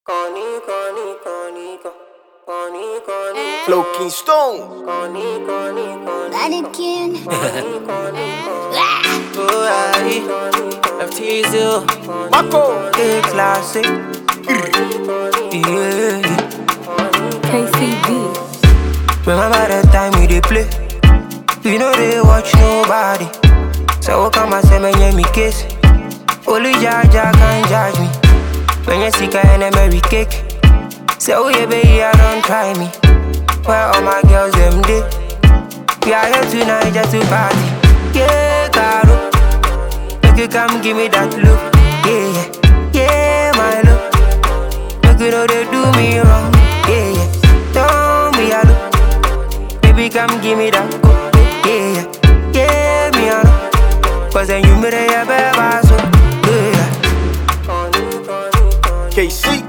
Flow King Stone. Mannequin. FTZ, Marco. classic. Yeah. KCB. Remember the time we dey play? We know they watch nobody. So come and say me kiss. Only Jaja can judge me. When you sick and a Mary cake. So yeah, baby, I don't try me. Where all my girls them day? We are here tonight just to party. Yeah, Caro, make you come give me that look. Yeah, yeah, my love. Make you know they do me wrong. Yeah, don't be a look. Baby, come give me that cook. Yeah, yeah, me a look. Cause then you made a baby so. Yeah. KC.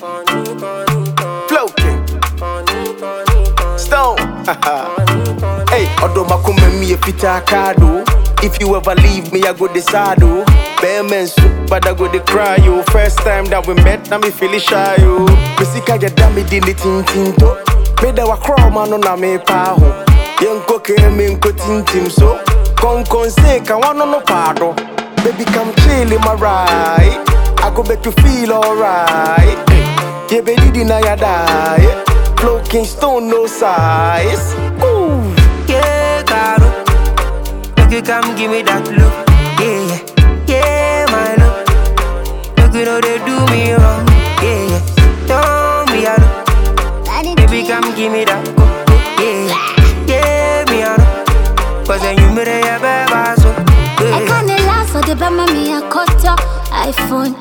Flow King Stone. Hey, Odoma come me a pita cado. If you ever leave me, I go decide. Bear men soup, but I go de cry. You first time that we met, now me feel shy. You Besika ya dami di ni tintinto. Beda wa crow man on me paho. Yenko ke me nko tintim so. Kon say ka wano no pado. Baby come chill in my ride. I go make you feel alright. Yeah, baby, deny ya die. Flow King Stone, no size. Ooh. Yeah, Caro, make you come give me that look. Yeah, yeah, my love. Make you know they do me wrong. Yeah, don't be a look. Baby, come give me that cook. Yeah, yeah, me a look. Cause then you made a baby so. I can't last for the bama me a cutter iPhone.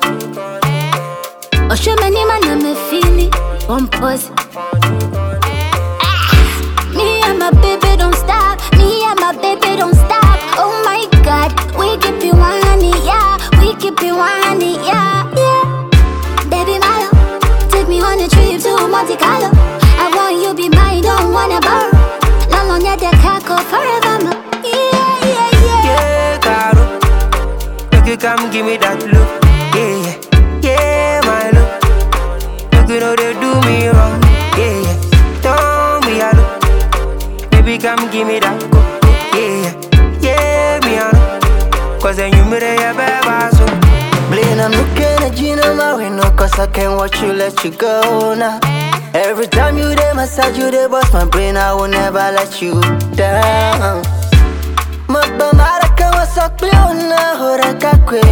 Oh, show me man and me feel it. One pause. Me and my baby don't stop. Me and my baby don't stop. Oh my God, we keep you whining, yeah. We keep you whining, yeah, yeah. Baby, my love, take me on a trip to Monte Carlo. I want you be mine, don't wanna borrow. Long long at the cackle forever, yeah, yeah, yeah. Yeah, Caro, make you come give me that look. Yeah, yeah, my love. Make you know they do me wrong. Yeah, don't be a look. Baby, come give me that cook. Yeah, yeah, me a look. Cause then you made a baby so. Blaine, I'm looking at you now, my window, cause I can't watch you let you go now. Every time you dey massage, you dey bust my brain, I will never let you down. Mabamara kama sakleona hora kakwe.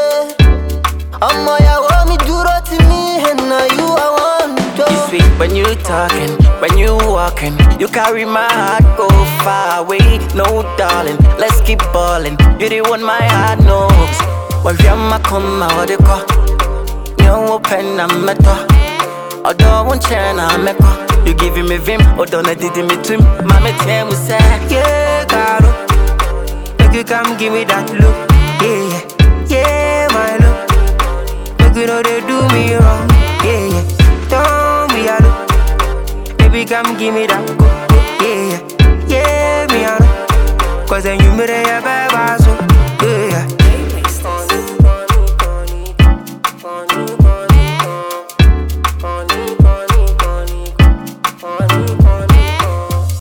Amma ya wa mi duro to me, and now you I want to. You sweet when you talking, when you walking. You carry my heart go far away. No darling, let's keep ballin'. You the one my heart knows. Well, yama come out the car. You open a metal. Although one chair na meko. You giving me vim, or don't I did me trim. Mama tell me say, yeah, Caro, make you come give me that look. Yeah, yeah, my love. Make you know they do me wrong. Yeah, don't be a look. Baby, come give me that cook. Yeah, yeah, me a look. Cause then you made a